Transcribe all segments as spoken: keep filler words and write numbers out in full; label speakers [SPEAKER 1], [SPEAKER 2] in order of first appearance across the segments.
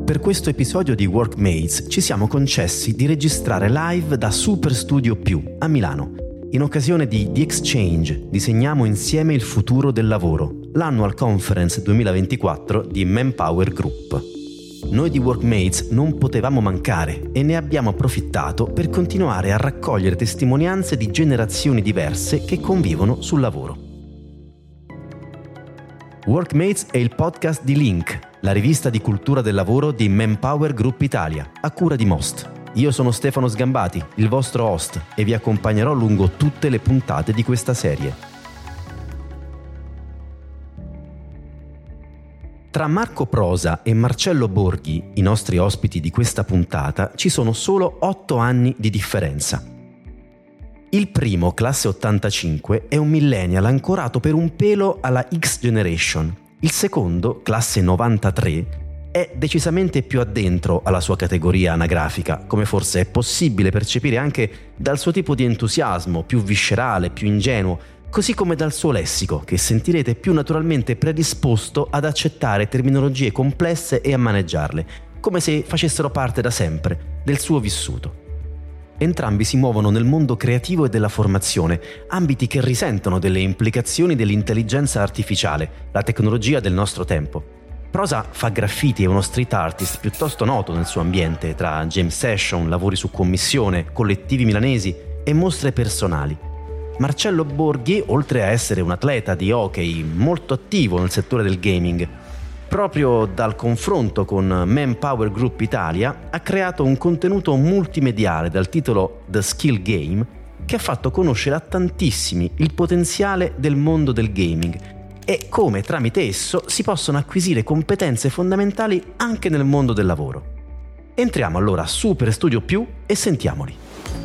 [SPEAKER 1] Per questo episodio di Workmates ci siamo concessi di registrare live da Super Studio Più a Milano, in occasione di The Exchange, disegniamo insieme il futuro del lavoro, l'Annual Conference duemilaventiquattro di Manpower Group. Noi di Workmates non potevamo mancare e ne abbiamo approfittato per continuare a raccogliere testimonianze di generazioni diverse che convivono sul lavoro. Workmates è il podcast di Link, la rivista di cultura del lavoro di Manpower Group Italia, a cura di Most. Io sono Stefano Sgambati, il vostro host, e vi accompagnerò lungo tutte le puntate di questa serie. Tra Marco Prosa e Marcello Borghi, i nostri ospiti di questa puntata, ci sono solo otto anni di differenza. Il primo, classe ottantacinque, è un millennial ancorato per un pelo alla X Generation. Il secondo, classe novantatré, è decisamente più addentro alla sua categoria anagrafica, come forse è possibile percepire anche dal suo tipo di entusiasmo, più viscerale, più ingenuo, così come dal suo lessico, che sentirete più naturalmente predisposto ad accettare terminologie complesse e a maneggiarle, come se facessero parte da sempre del suo vissuto. Entrambi si muovono nel mondo creativo e della formazione, ambiti che risentono delle implicazioni dell'intelligenza artificiale, la tecnologia del nostro tempo. Prosa fa graffiti, è uno street artist piuttosto noto nel suo ambiente, tra jam session, lavori su commissione, collettivi milanesi e mostre personali. Marcello Borghi, oltre a essere un atleta di hockey molto attivo nel settore del gaming, proprio dal confronto con Manpower Group Italia ha creato un contenuto multimediale dal titolo The Skill Game che ha fatto conoscere a tantissimi il potenziale del mondo del gaming e come tramite esso si possono acquisire competenze fondamentali anche nel mondo del lavoro. Entriamo allora a Super Studio Più e sentiamoli.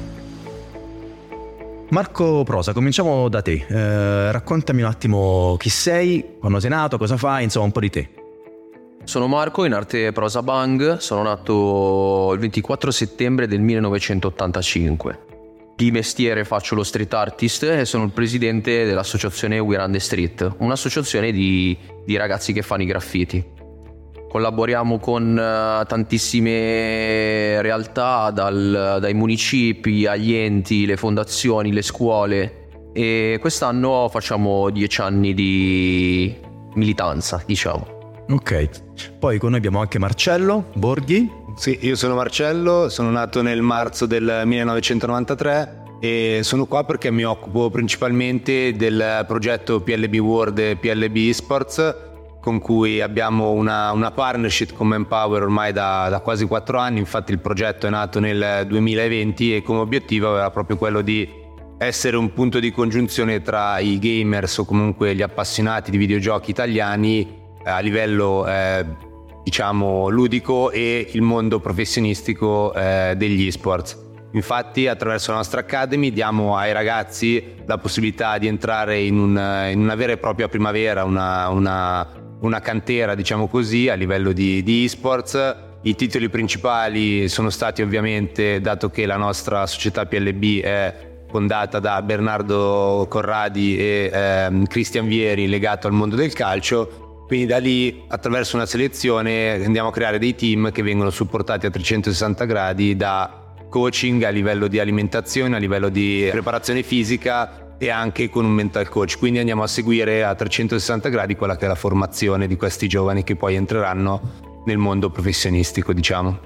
[SPEAKER 1] Marco Prosa, cominciamo da te. Eh, raccontami un attimo chi sei, quando sei nato, cosa fai, insomma un po' di te.
[SPEAKER 2] Sono Marco, in arte Prosa Bang, sono nato il ventiquattro settembre del millenovecentottantacinque. Di mestiere faccio lo street artist e sono il presidente dell'associazione We Run the Street, un'associazione di, di ragazzi che fanno i graffiti. Collaboriamo con uh, tantissime realtà, dal, dai municipi agli enti, le fondazioni, le scuole, e quest'anno facciamo dieci anni di militanza, diciamo.
[SPEAKER 1] Ok, poi con noi abbiamo anche Marcello Borghi.
[SPEAKER 3] Sì, io sono Marcello, sono nato nel marzo del millenovecentonovantatré e sono qua perché mi occupo principalmente del progetto P L B World e P L B Esports, con cui abbiamo una, una partnership con Manpower ormai da, da quasi quattro anni. Infatti il progetto è nato nel duemilaventi e come obiettivo aveva proprio quello di essere un punto di congiunzione tra i gamers o comunque gli appassionati di videogiochi italiani a livello eh, diciamo ludico e il mondo professionistico eh, degli esports. Infatti attraverso la nostra Academy diamo ai ragazzi la possibilità di entrare in, un, in una vera e propria primavera, una, una, una cantera diciamo così a livello di, di esports. I titoli principali sono stati ovviamente, dato che la nostra società P L B è fondata da Bernardo Corradi e eh, Cristian Vieri, legato al mondo del calcio. Quindi da lì, attraverso una selezione, andiamo a creare dei team che vengono supportati a trecentosessanta gradi da coaching a livello di alimentazione, a livello di preparazione fisica e anche con un mental coach. Quindi andiamo a seguire a trecentosessanta gradi quella che è la formazione di questi giovani che poi entreranno nel mondo professionistico, diciamo.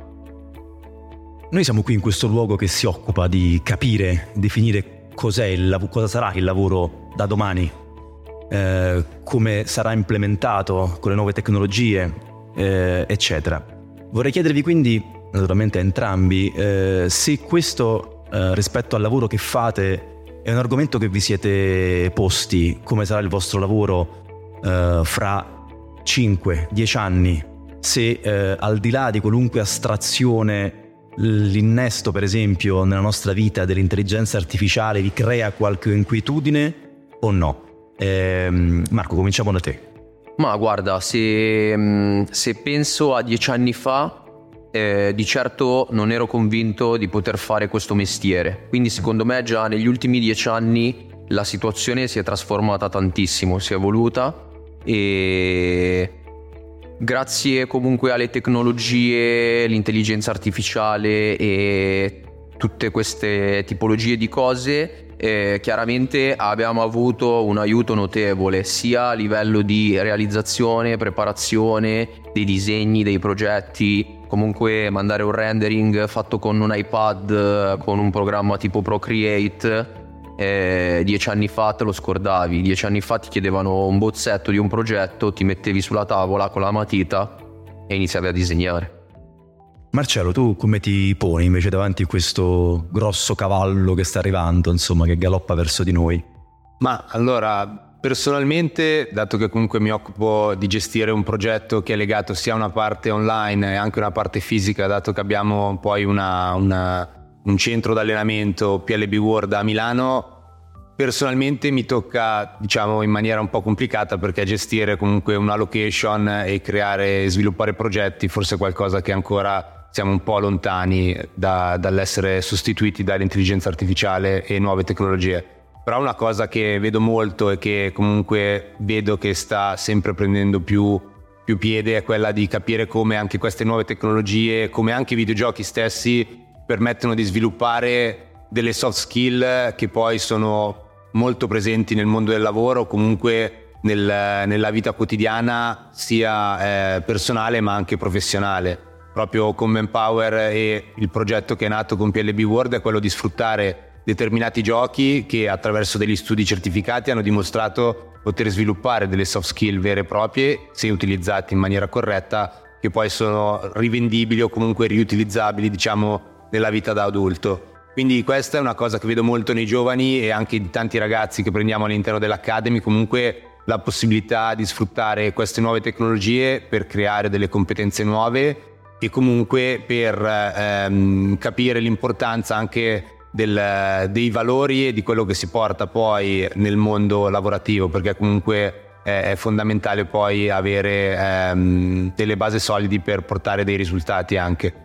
[SPEAKER 1] Noi siamo qui in questo luogo che si occupa di capire, definire cos'è il, cosa sarà il lavoro da domani. Eh, come sarà implementato con le nuove tecnologie, eh, eccetera. Vorrei chiedervi quindi, naturalmente a entrambi, eh, se questo eh, rispetto al lavoro che fate è un argomento che vi siete posti, come sarà il vostro lavoro eh, fra cinque dieci anni, se eh, al di là di qualunque astrazione l'innesto per esempio nella nostra vita dell'intelligenza artificiale vi crea qualche inquietudine o no. Eh, Marco, cominciamo da te.
[SPEAKER 2] Ma guarda, se, se penso a dieci anni fa, eh, di certo non ero convinto di poter fare questo mestiere. Quindi secondo me già negli ultimi dieci anni la situazione si è trasformata tantissimo, si è evoluta e grazie comunque alle tecnologie, l'intelligenza artificiale e tutte queste tipologie di cose, eh, chiaramente abbiamo avuto un aiuto notevole sia a livello di realizzazione, preparazione dei disegni, dei progetti. Comunque mandare un rendering fatto con un iPad, con un programma tipo Procreate, eh, dieci anni fa te lo scordavi. Dieci anni fa ti chiedevano un bozzetto di un progetto, ti mettevi sulla tavola con la matita e iniziavi a disegnare.
[SPEAKER 4] Marcello, tu come ti poni invece davanti a questo grosso cavallo che sta arrivando, insomma, che galoppa verso di noi?
[SPEAKER 3] Ma allora, personalmente, dato che comunque mi occupo di gestire un progetto che è legato sia a una parte online e anche una parte fisica, dato che abbiamo poi una, una, un centro d'allenamento P L B World a Milano, personalmente mi tocca, diciamo, in maniera un po' complicata, perché gestire comunque una location e creare e sviluppare progetti forse è qualcosa che ancora siamo un po' lontani da, dall'essere sostituiti dall'intelligenza artificiale e nuove tecnologie. Però una cosa che vedo molto e che comunque vedo che sta sempre prendendo più, più piede è quella di capire come anche queste nuove tecnologie, come anche i videogiochi stessi, permettono di sviluppare delle soft skill che poi sono molto presenti nel mondo del lavoro, comunque nel, nella vita quotidiana, sia eh, personale ma anche professionale. Proprio con Manpower e il progetto che è nato con P L B World è quello di sfruttare determinati giochi che attraverso degli studi certificati hanno dimostrato poter sviluppare delle soft skill vere e proprie, se utilizzati in maniera corretta, che poi sono rivendibili o comunque riutilizzabili, diciamo, nella vita da adulto. Quindi questa è una cosa che vedo molto nei giovani e anche di tanti ragazzi che prendiamo all'interno dell'Academy, comunque la possibilità di sfruttare queste nuove tecnologie per creare delle competenze nuove e comunque per ehm, capire l'importanza anche del, dei valori e di quello che si porta poi nel mondo lavorativo, perché comunque è, è fondamentale poi avere ehm, delle basi solidi per portare dei risultati anche.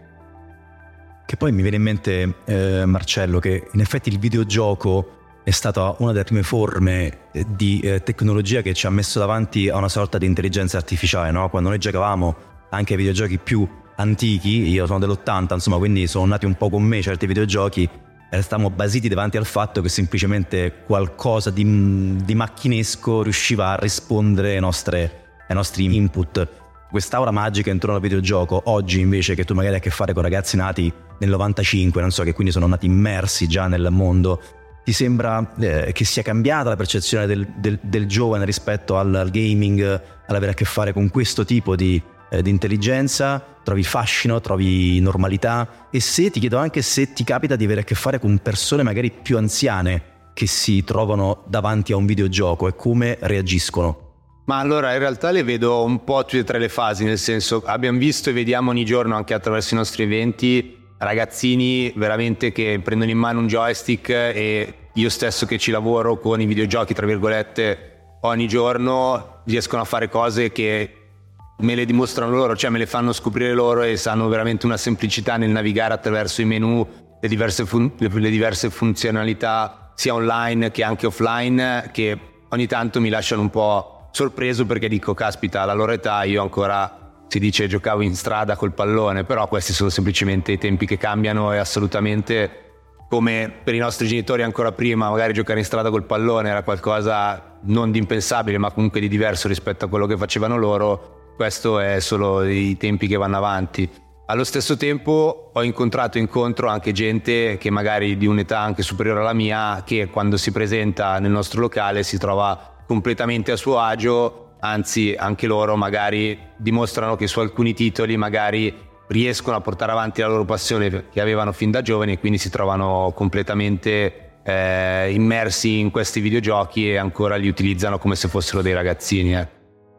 [SPEAKER 4] Che poi mi viene in mente, eh, Marcello, che in effetti il videogioco è stata una delle prime forme di eh, tecnologia che ci ha messo davanti a una sorta di intelligenza artificiale, no? Quando noi giocavamo anche ai videogiochi più antichi, io sono dell'ottanta, insomma, quindi sono nati un po' con me certi videogiochi, e stavamo basiti davanti al fatto che semplicemente qualcosa di, di macchinesco riusciva a rispondere ai, nostre, ai nostri input. Quest'aura magica intorno al videogioco oggi, invece, che tu magari hai a che fare con ragazzi nati nel novantacinque, non so, che quindi sono nati immersi già nel mondo, ti sembra eh, che sia cambiata la percezione del, del, del giovane rispetto al, al gaming, all'avere a che fare con questo tipo di eh, di intelligenza? Trovi fascino, trovi normalità? E se, ti chiedo anche se ti capita di avere a che fare con persone magari più anziane che si trovano davanti a un videogioco e come reagiscono?
[SPEAKER 3] Ma allora in realtà le vedo un po' tutte e tre le fasi, nel senso, abbiamo visto e vediamo ogni giorno anche attraverso i nostri eventi ragazzini veramente che prendono in mano un joystick, e io stesso che ci lavoro con i videogiochi tra virgolette ogni giorno riescono a fare cose che me le dimostrano loro, cioè me le fanno scoprire loro, e sanno veramente una semplicità nel navigare attraverso i menu, le diverse, fun- le diverse funzionalità sia online che anche offline, che ogni tanto mi lasciano un po' sorpreso, perché dico caspita, alla loro età io ancora, si dice, giocavo in strada col pallone, però questi sono semplicemente i tempi che cambiano, e assolutamente come per i nostri genitori ancora prima magari giocare in strada col pallone era qualcosa non di impensabile, ma comunque di diverso rispetto a quello che facevano loro. Questo è solo i tempi che vanno avanti. Allo stesso tempo ho incontrato incontro anche gente che magari di un'età anche superiore alla mia, che quando si presenta nel nostro locale si trova completamente a suo agio, anzi anche loro magari dimostrano che su alcuni titoli magari riescono a portare avanti la loro passione che avevano fin da giovani, e quindi si trovano completamente eh, immersi in questi videogiochi e ancora li utilizzano come se fossero dei ragazzini. Eh.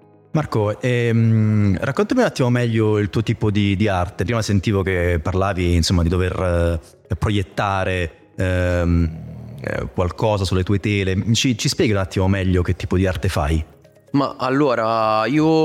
[SPEAKER 4] Marco, ehm, raccontami un attimo meglio il tuo tipo di, di arte. Prima sentivo che parlavi, insomma, di dover eh, proiettare ehm, eh, qualcosa sulle tue tele. Ci, ci spieghi un attimo meglio che tipo di arte fai?
[SPEAKER 2] Ma allora,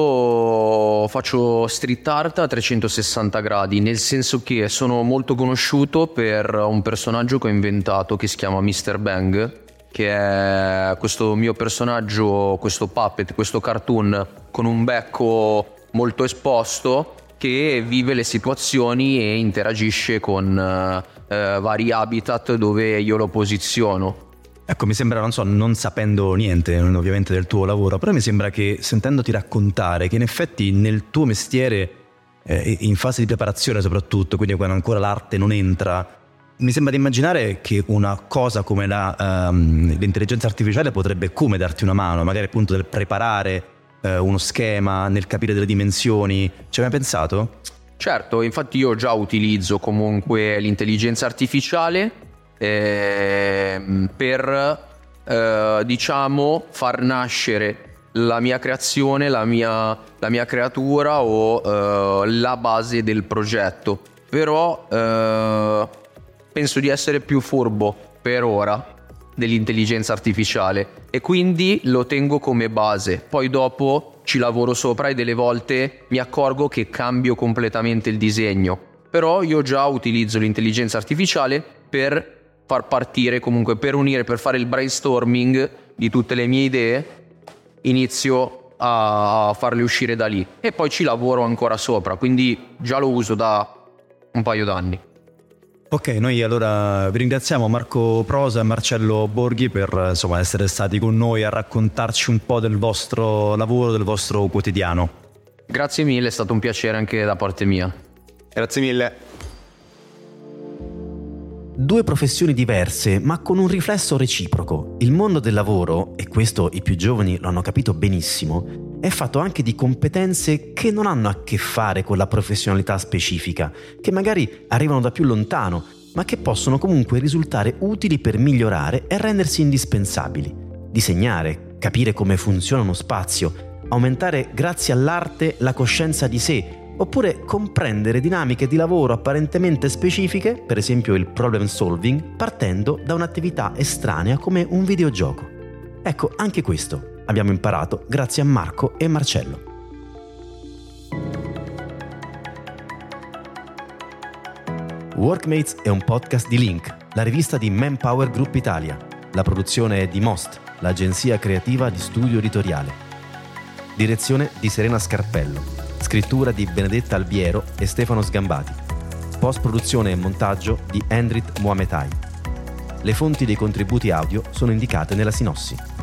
[SPEAKER 2] io faccio street art a trecentosessanta gradi, nel senso che sono molto conosciuto per un personaggio che ho inventato che si chiama mister Bang, che è questo mio personaggio, questo puppet, questo cartoon con un becco molto esposto, che vive le situazioni e interagisce con eh, vari habitat dove io lo posiziono.
[SPEAKER 4] Ecco, mi sembra, non so, non sapendo niente ovviamente del tuo lavoro, però mi sembra che, sentendoti raccontare, che in effetti nel tuo mestiere, eh, in fase di preparazione soprattutto, quindi quando ancora l'arte non entra, mi sembra di immaginare che una cosa come la, um, l'intelligenza artificiale potrebbe come darti una mano, magari appunto nel preparare uh, uno schema, nel capire delle dimensioni. Ci hai mai pensato?
[SPEAKER 2] Certo, infatti io già utilizzo comunque l'intelligenza artificiale eh, per eh, diciamo far nascere la mia creazione, la mia, la mia creatura o eh, la base del progetto. Però eh, penso di essere più furbo per ora dell'intelligenza artificiale e quindi lo tengo come base. Poi dopo ci lavoro sopra e delle volte mi accorgo che cambio completamente il disegno. Però io già utilizzo l'intelligenza artificiale per far partire, comunque per unire, per fare il brainstorming di tutte le mie idee. Inizio a farle uscire da lì e poi ci lavoro ancora sopra, quindi già lo uso da un paio d'anni.
[SPEAKER 4] Ok, noi allora vi ringraziamo Marco Prosa e Marcello Borghi per insomma essere stati con noi a raccontarci un po' del vostro lavoro, del vostro quotidiano.
[SPEAKER 2] Grazie mille, è stato un piacere anche da parte mia.
[SPEAKER 3] Grazie mille.
[SPEAKER 1] Due professioni diverse, ma con un riflesso reciproco. Il mondo del lavoro, e questo i più giovani lo hanno capito benissimo, è fatto anche di competenze che non hanno a che fare con la professionalità specifica, che magari arrivano da più lontano, ma che possono comunque risultare utili per migliorare e rendersi indispensabili. Disegnare, capire come funziona uno spazio, aumentare grazie all'arte la coscienza di sé, oppure comprendere dinamiche di lavoro apparentemente specifiche, per esempio il problem solving, partendo da un'attività estranea come un videogioco. Ecco, anche questo abbiamo imparato grazie a Marco e Marcello. Workmates è un podcast di Link, la rivista di Manpower Group Italia. La produzione è di Most, l'agenzia creativa di studio editoriale. Direzione di Serena Scarpello. Scrittura di Benedetta Albiero e Stefano Sgambati. Post-produzione e montaggio di Endrit Mohametai. Le fonti dei contributi audio sono indicate nella sinossi.